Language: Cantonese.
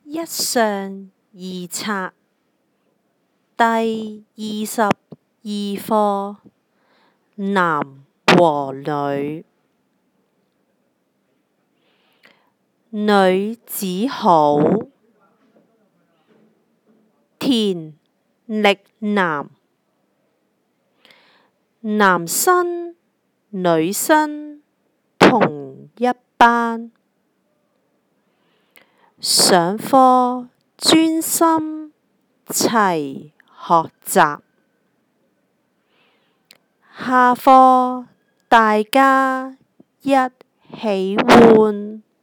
一上二冊第22課男和女。女子好，田力男。男生女生同一班，上課專心齊學習，下課大家一起玩。